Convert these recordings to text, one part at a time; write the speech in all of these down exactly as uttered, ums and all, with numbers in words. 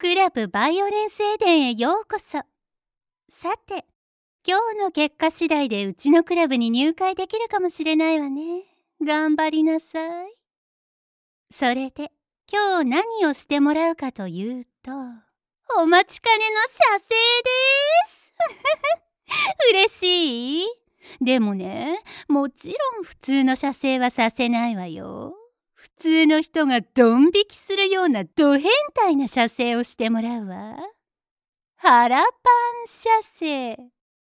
クラブバイオレンスエデンへようこそ。さて、今日の結果次第でうちのクラブに入会できるかもしれないわね。頑張りなさい。それで、今日何をしてもらうかというと、お待ちかねの写生です。嬉しい？でもね、もちろん普通の写生はさせないわよ。普通の人がドン引きするようなド変態な写生をしてもらうわ。腹パン写生。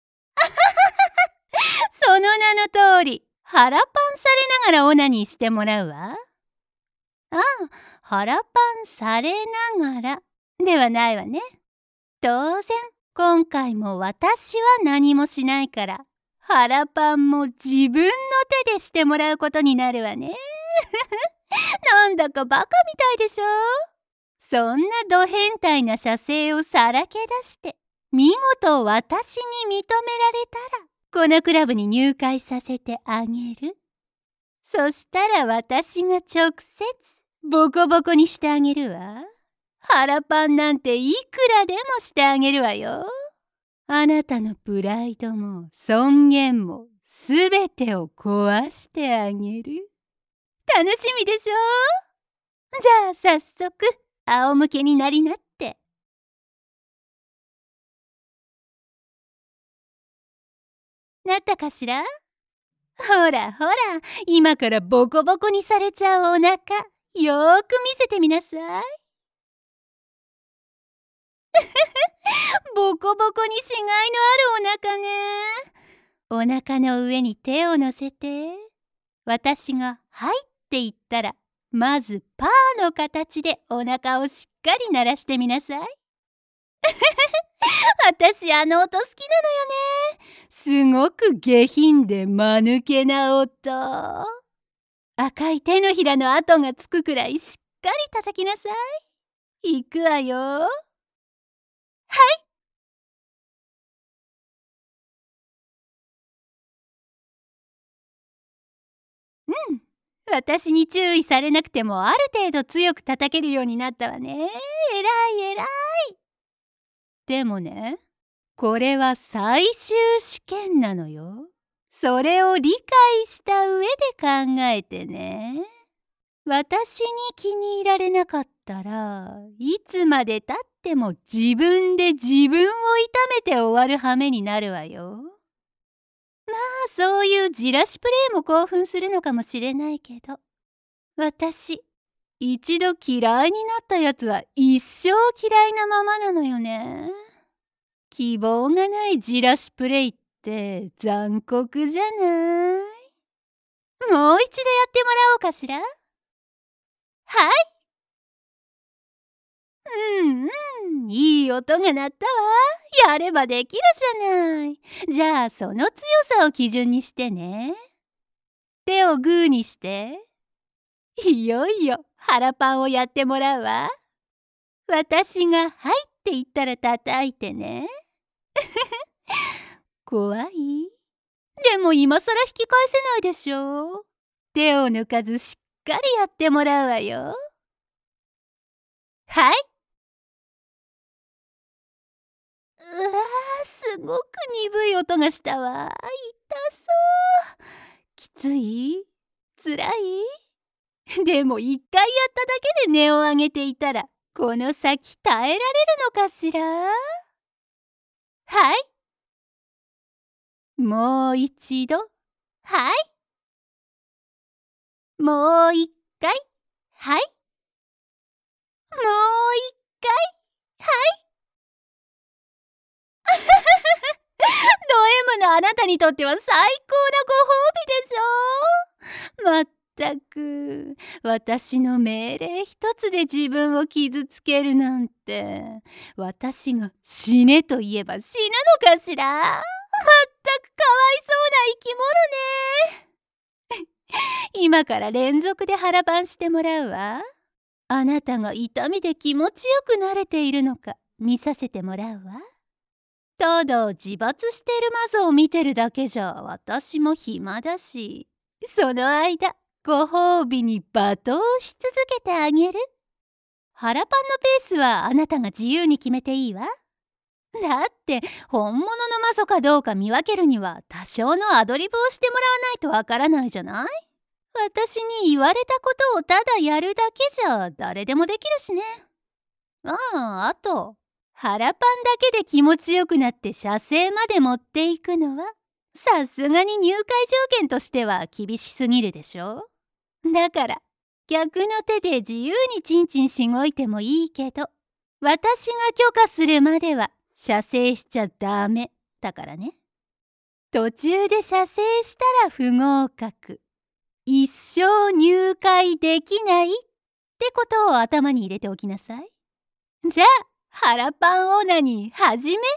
その名の通り、腹パンされながらオナニーしてもらうわ。ああ、腹パンされながらではないわね。当然、今回も私は何もしないから、腹パンも自分の手でしてもらうことになるわね。なんだかバカみたいでしょ。そんなド変態な写生をさらけ出して、見事私に認められたら、このクラブに入会させてあげる。そしたら私が直接ボコボコにしてあげるわ。腹パンなんていくらでもしてあげるわよ。あなたのプライドも尊厳もすべてを壊してあげる。楽しみでしょ？じゃあ早速仰向けになりなって。なったかしら？ほらほら、今からボコボコにされちゃうお腹、よーく見せてみなさい。ボコボコにしがいのあるお腹ね。お腹の上に手を乗せて、私が「はい」って言ったら、まずパーの形でお腹をしっかり鳴らしてみなさい。私あの音好きなのよね。すごく下品で間抜けな音。赤い手のひらの跡がつくくらいしっかり叩きなさい。いくわよ。はい。うん。私に注意されなくてもある程度強く叩けるようになったわね。えらいえらい。でもね、これは最終試験なのよ。それを理解した上で考えてね。私に気に入られなかったらいつまでたっても自分で自分を痛めて終わる羽目になるわよ。まあそういうじらしプレイも興奮するのかもしれないけど、私一度嫌いになったやつは一生嫌いなままなのよね。希望がないじらしプレイって残酷じゃない？もう一度やってもらおうかしら。はい。うんうん、いい音が鳴ったわ。やればできるじゃない。じゃあその強さを基準にしてね。手をグーにして。いよいよ腹パンをやってもらうわ。私が「はい」って言ったら叩いてね。怖い？でも今さら引き返せないでしょ。手を抜かずしっかりやってもらうわよ。はい。うわー、すごく鈍い音がしたわ。痛そう。きつい？つらい？でも一回やっただけで音を上げていたら、この先耐えられるのかしら？はい。もう一度。はい。もう一回。はい。もう一回。はい。ド M のあなたにとっては最高のご褒美でしょ。まったく、私の命令一つで自分を傷つけるなんて、私が死ねと言えば死ぬのかしら。まったくかわいそうな生き物ね。今から連続で腹パンしてもらうわ。あなたが痛みで気持ちよく慣れているのか見させてもらうわ。ただ自罰しているマゾを見てるだけじゃ私も暇だし、その間ご褒美に罵倒し続けてあげる。 腹パンのペースはあなたが自由に決めていいわ。だって本物のマソかどうか見分けるには多少のアドリブをしてもらわないとわからないじゃない。私に言われたことをただやるだけじゃ誰でもできるしね。ああ、あと腹パンだけで気持ちよくなって射精まで持っていくのはさすがに入会条件としては厳しすぎるでしょ。だから逆の手で自由にチンチンしごいてもいいけど、私が許可するまでは射精しちゃダメだからね。途中で射精したら不合格、一生入会できないってことを頭に入れておきなさい。じゃあ腹パンオナニー始め。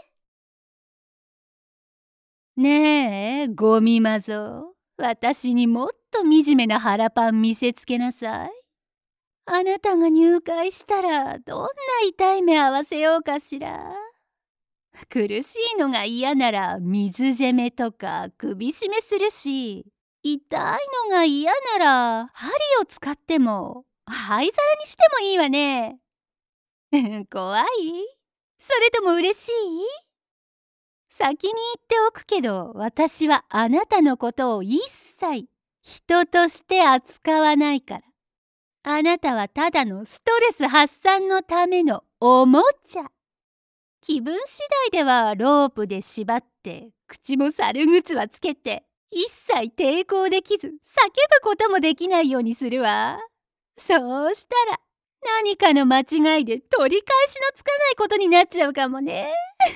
ねえゴミマゾ、私にもっと惨めな腹パン見せつけなさい。あなたが入会したらどんな痛い目合わせようかしら。苦しいのが嫌なら水攻めとか首絞めするし、痛いのが嫌なら針を使っても灰皿にしてもいいわね。怖い？それとも嬉しい？先に言っておくけど、私はあなたのことを一切人として扱わないから。あなたはただのストレス発散のためのおもちゃ。気分次第ではロープで縛って口も猿ぐはつけて一切抵抗できず叫ぶこともできないようにするわ。そうしたら何かの間違いで取り返しのつかないことになっちゃうかもね。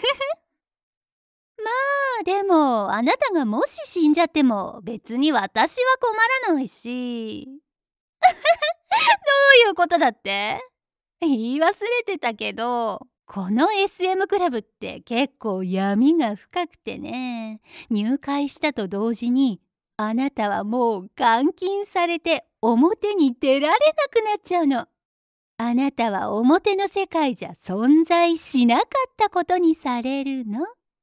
まあでもあなたがもし死んじゃっても別に私は困らないし。どういうことだって？言い忘れてたけど、この エスエム クラブって結構闇が深くてね、入会したと同時にあなたはもう監禁されて表に出られなくなっちゃうの。あなたは表の世界じゃ存在しなかったことにされるの。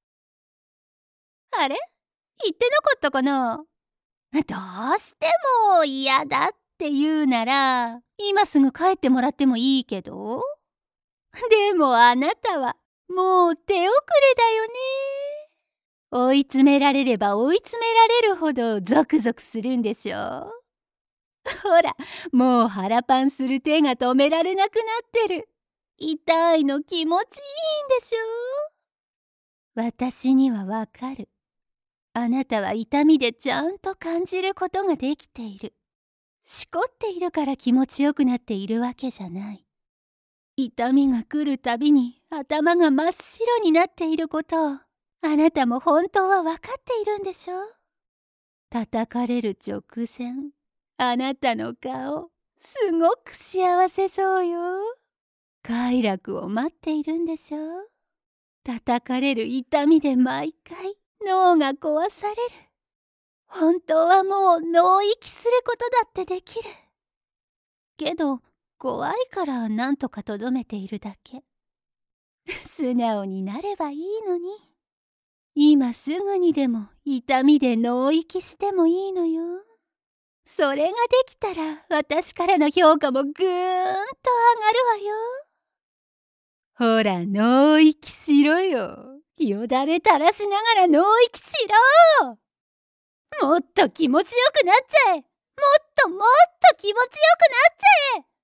あれ？言ってなかったかな？どうしても嫌だって言うなら今すぐ帰ってもらってもいいけど。でもあなたはもう手遅れだよね。追い詰められれば追い詰められるほどゾクゾクするんでしょ。ほら、もう腹パンする手が止められなくなってる。痛いの気持ちいいんでしょ。私にはわかる。あなたは痛みでちゃんと感じることができている。しこっているから気持ちよくなっているわけじゃない。痛みが来るたびに頭が真っ白になっていることをあなたも本当は分かっているんでしょ。叩かれる直前、あなたの顔すごく幸せそうよ。快楽を待っているんでしょ。叩かれる痛みで毎回脳が壊される。本当はもう脳息することだってできる。けど怖いからなんとかとどめているだけ。素直になればいいのに。今すぐにでも痛みで脳息してもいいのよ。それができたら私からの評価もぐーんと上がるわよ。ほら脳息しろよ。よだれ垂らしながら脳息しろ。もっと気持ちよくなっちゃえ。もっともっと気持ちよくなっちゃえ。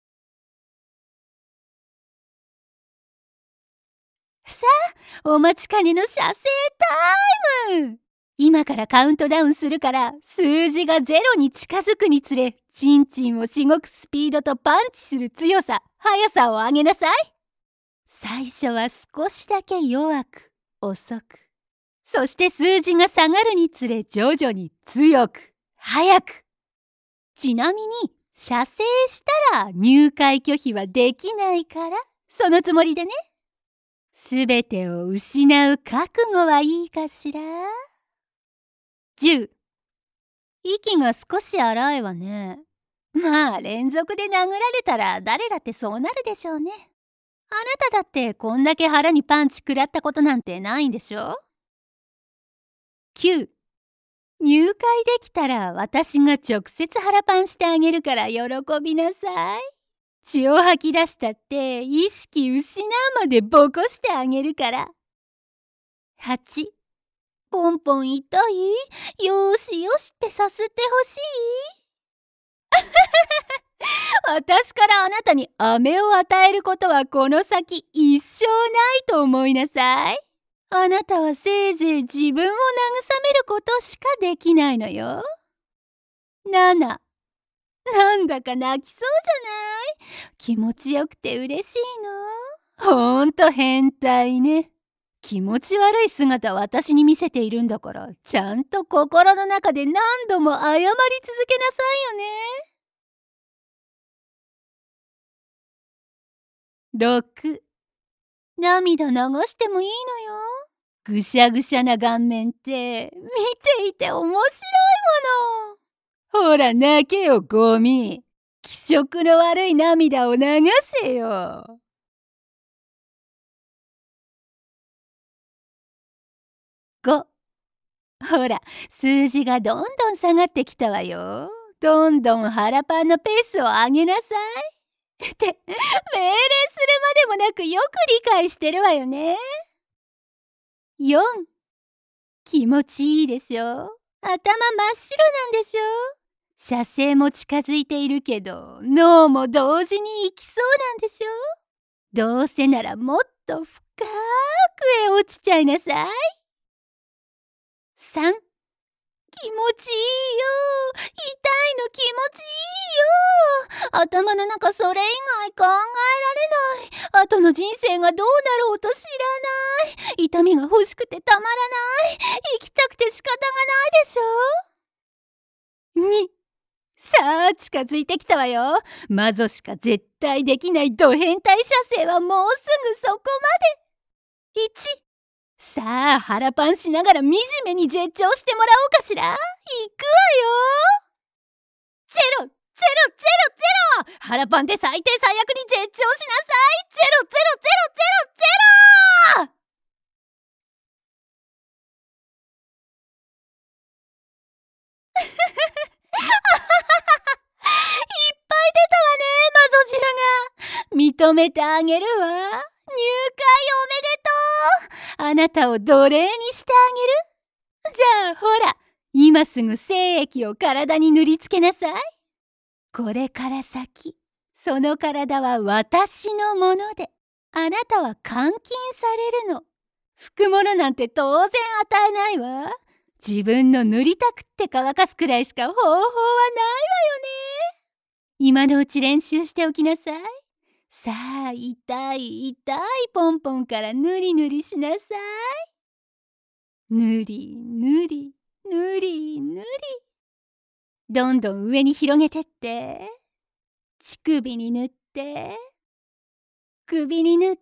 さあ、お待ちかねの射精タイム。今からカウントダウンするから、数字がゼロに近づくにつれ、チンチンをしごくスピードとパンチする強さ、速さを上げなさい。最初は少しだけ弱く、遅く。そして数字が下がるにつれ徐々に強く、速く。ちなみに、射精したら入会拒否はできないから、そのつもりでね。すべてを失う覚悟はいいかしら。じゅう。息が少し荒いわね。まあ連続で殴られたら誰だってそうなるでしょうね。あなただってこんだけ腹にパンチ食らったことなんてないんでしょ。きゅう。入会できたら私が直接腹パンしてあげるから喜びなさい。 血を吐き出したって意識失うまでボコしてあげるから。はち、ポンポン痛い？よーしよしってさすってほしい？私からあなたに飴を与えることはこの先一生ないと思いなさい。あなたはせいぜい自分を慰めることしかできないのよ。なな、なんだか泣きそうじゃない？気持ちよくて嬉しいの？ほんと変態ね。気持ち悪い姿を私に見せているんだから、ちゃんと心の中で何度も謝り続けなさいよね。ろく、涙流してもいいのよ。ぐしゃぐしゃな顔面って見ていて面白いもの。ほら泣けよゴミ。気色の悪い涙を流せよ。ご、ほら数字がどんどん下がってきたわよ。どんどん腹パンのペースを上げなさい。って命令するまでもなくよく理解してるわよね。よん、気持ちいいでしょ。頭真っ白なんでしょ。射精も近づいているけど脳も同時に行きそうなんでしょ。どうせならもっと深くへ落ちちゃいなさい。さん、気持ちいいよ。痛いの気持ちいいよ。頭の中それ以外考えられない。後の人生がどうなろうと知らない。痛みが欲しくてたまらない。生きたくて仕方がないでしょ。に、さあ近づいてきたわよ。マゾしか絶対できないド変態射精はもうすぐそこまで。いち、さあ腹パンしながら惨めに絶頂してもらおうかしら。いくわよ。ゼロゼロゼロゼロ。腹パンで最低最悪に絶頂しなさい。ゼロゼロゼロゼロゼロ。いっぱい出たわね、マゾ汁が。認めてあげるわ。入会おめでとう。あなたを奴隷にしてあげる。じゃあほら、今すぐ精液を体に塗りつけなさい。これから先、その体は私のもので、あなたは監禁されるの。拭くものなんて当然与えないわ。自分の塗りたくって乾かすくらいしか方法はないわよね。今のうち練習しておきなさい。さあ痛い痛いポンポンからぬりぬりしなさい。ぬりぬりぬりぬり。どんどん上に広げてって。乳首に塗って、首に塗って、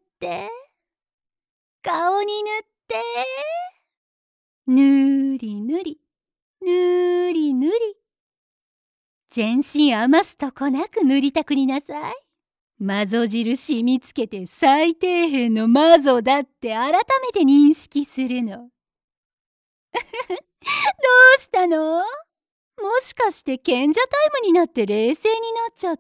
顔に塗って、ぬりぬりぬりぬり。全身余すとこなく塗りたくりなさい。マゾ汁染みつけて最底辺のマゾだって改めて認識するの。どうしたの？もしかして賢者タイムになって冷静になっちゃった？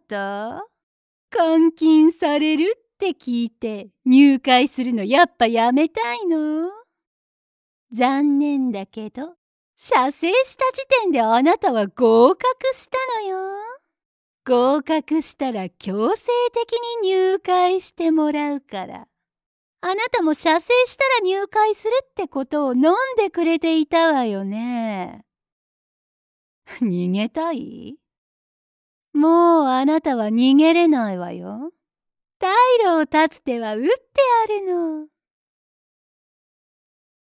監禁されるって聞いて入会するのやっぱやめたいの？残念だけど射精した時点であなたは合格したのよ。合格したら強制的に入会してもらうから。あなたも射精したら入会するってことを飲んでくれていたわよね。逃げたい？もうあなたは逃げれないわよ。退路を断つ手は打ってあるの。